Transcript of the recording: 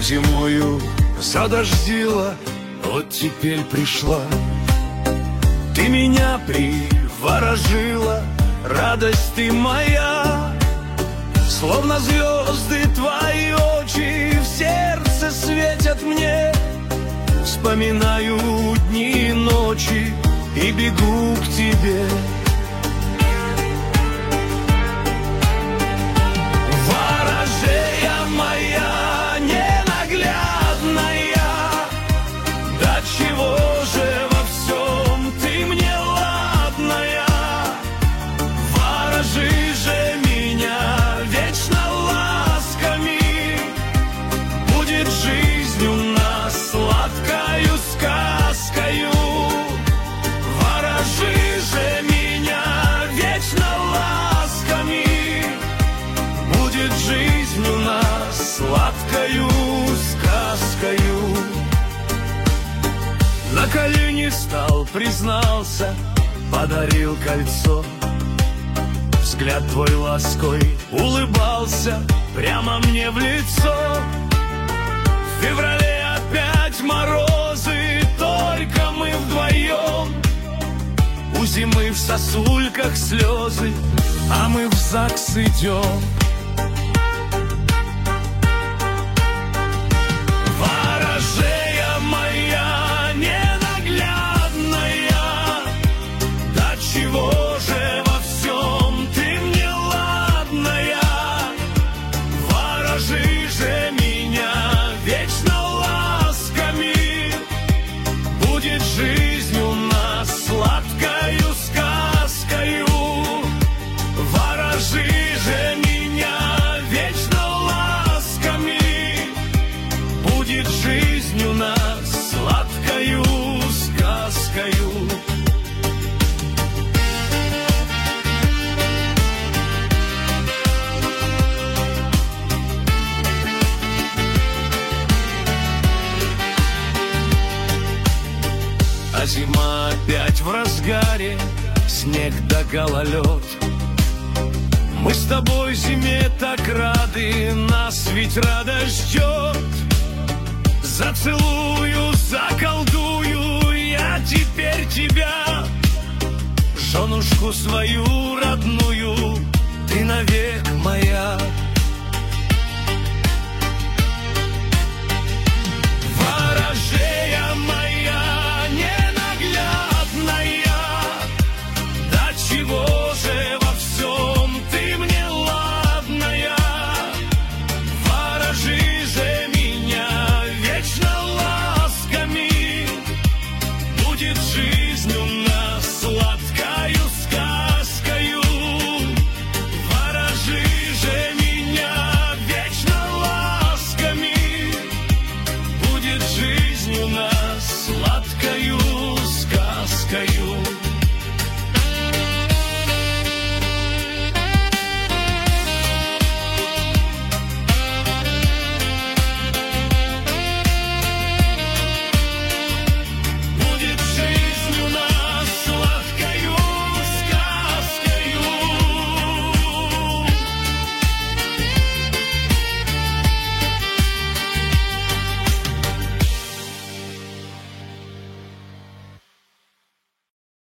зимою задождила, вот теперь пришла. Ты меня приворожила, радость ты моя. Словно звезды твои очи в сердце светят мне. Вспоминаю дни и ночи и бегу к тебе. Ворожея моя ненаглядная, до чего же во всем ты мне ладная? Ворожи же меня вечно ласками, будет жизнь у нас сладкою сказкою. Ворожи же меня вечно ласками, будет жизнь у нас сладкою сказкою. На колени стал, признался, подарил кольцо. Взгляд твой лаской улыбался прямо мне в лицо. В феврале опять морозы, только мы вдвоем. У зимы в сосульках слезы, а мы в ЗАГС идем. Ворожея моя ненаглядная, до чего же во всем ты мне ладная? Ворожи же меня вечно ласками, будет жизнь у нас сладкою сказкою. Ворожи же меня вечно ласками, будет жизнь у нас сладкою сказкою. А зима опять в разгаре, снег да гололед. Мы с тобой зиме так рады, нас ведь радость ждет. Зацелую, заколдую я теперь тебя, женушку свою родную, ты навек моя. Ворожея моя ненаглядная, до чего же во всем ты мне ладная? Ворожи же меня вечно ласками, будет жизнь у нас сладкою сказкою. Ворожи же меня вечно ласками, будет жизнь у нас сладкою сказкою.